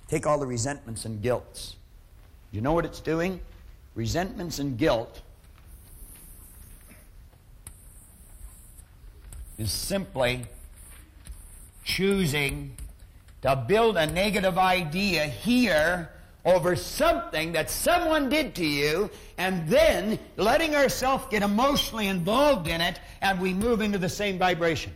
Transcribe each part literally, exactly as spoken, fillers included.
Take all the resentments and guilts. You know what it's doing? Resentments and guilt is simply choosing to build a negative idea here over something that someone did to you, and then letting ourselves get emotionally involved in it, and we move into the same vibration.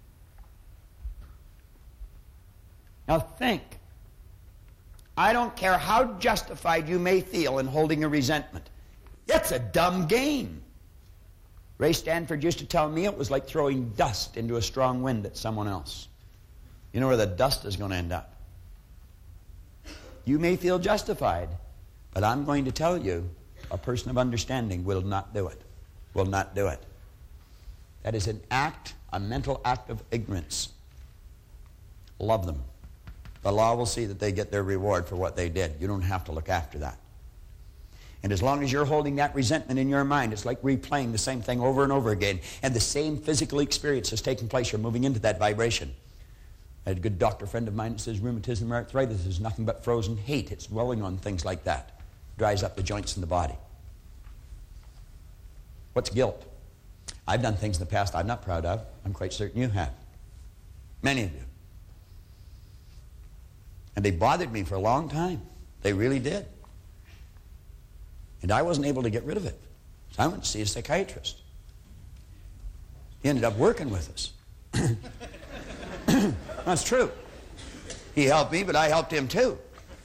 Now think. I don't care how justified you may feel in holding a resentment. It's a dumb game. Ray Stanford used to tell me it was like throwing dust into a strong wind at someone else. You know where the dust is going to end up. You may feel justified, but I'm going to tell you, a person of understanding will not do it. Will not do it. That is an act, a mental act of ignorance. Love them. The law will see that they get their reward for what they did. You don't have to look after that. And as long as you're holding that resentment in your mind, it's like replaying the same thing over and over again. And the same physical experience is taking place. You're moving into that vibration. I had a good doctor friend of mine that says rheumatism or arthritis is nothing but frozen hate. It's dwelling on things like that. Dries up the joints in the body. What's guilt? I've done things in the past I'm not proud of. I'm quite certain you have. Many of you. And they bothered me for a long time. They really did. And I wasn't able to get rid of it. So I went to see a psychiatrist. He ended up working with us. That's true. He helped me, but I helped him too.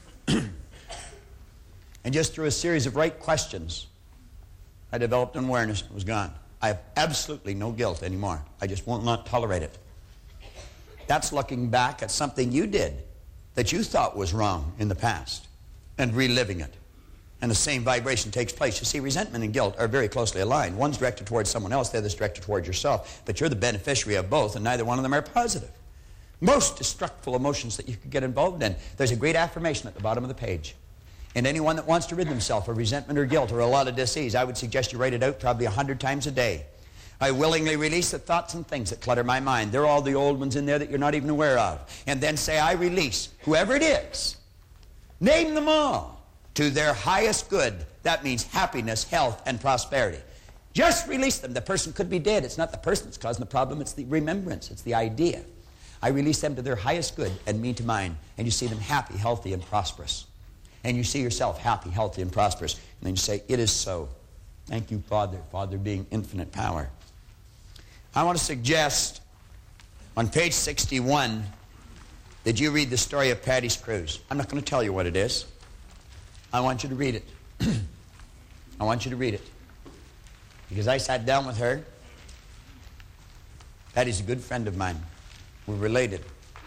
And just through a series of right questions, I developed an awareness. It was gone. I have absolutely no guilt anymore. I just will not tolerate it. That's looking back at something you did that you thought was wrong in the past and reliving it. And the same vibration takes place. You see, resentment and guilt are very closely aligned. One's directed towards someone else, the other's directed towards yourself. But you're the beneficiary of both, and neither one of them are positive. Most destructive emotions that you could get involved in. There's a great affirmation at the bottom of the page. And anyone that wants to rid themselves of resentment or guilt or a lot of disease, I would suggest you write it out probably a hundred times a day. I willingly release the thoughts and things that clutter my mind. They're all the old ones in there that you're not even aware of. And then say, I release whoever it is. Name them all to their highest good. That means happiness, health, and prosperity. Just release them. The person could be dead. It's not the person that's causing the problem. It's the remembrance. It's the idea. I release them to their highest good and me to mine. And you see them happy, healthy, and prosperous. And you see yourself happy, healthy, and prosperous. And then you say, it is so. Thank you, Father. Father being infinite power. I want to suggest on page sixty-one that you read the story of Patty's Cruise. I'm not going to tell you what it is. I want you to read it. I want you to read it. Because I sat down with her. Patty's a good friend of mine. We're related.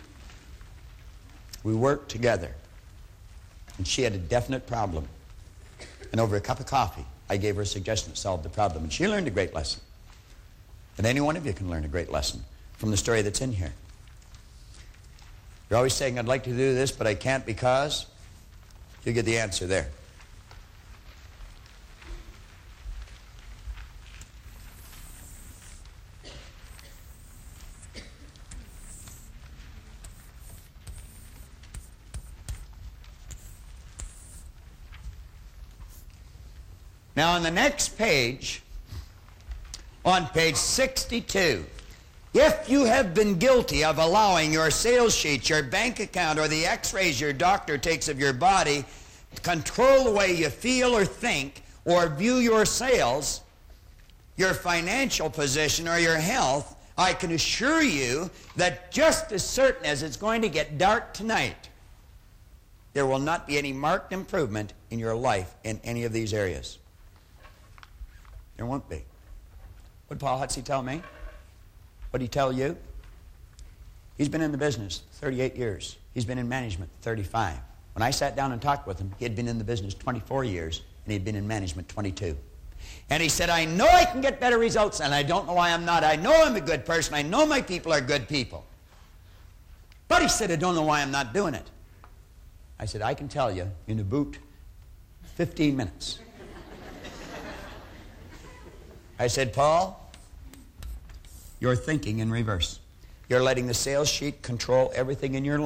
We worked together. And she had a definite problem. And over a cup of coffee, I gave her a suggestion that solved the problem. And she learned a great lesson. And any one of you can learn a great lesson from the story that's in here. You're always saying, I'd like to do this, but I can't because... You get the answer there. Now on the next page, on page sixty-two, if you have been guilty of allowing your sales sheet, your bank account, or the x-rays your doctor takes of your body to control the way you feel or think or view your sales, your financial position, or your health, I can assure you that just as certain as it's going to get dark tonight, there will not be any marked improvement in your life in any of these areas. There won't be. What did Paul Hutsey tell me? What did he tell you? He's been in the business thirty-eight years. He's been in management thirty-five. When I sat down and talked with him, he had been in the business twenty-four years, and he'd been in management twenty-two. And he said, I know I can get better results, and I don't know why I'm not. I know I'm a good person. I know my people are good people. But he said, I don't know why I'm not doing it. I said, I can tell you in about fifteen minutes. I said, Paul, you're thinking in reverse. You're letting the sales sheet control everything in your life.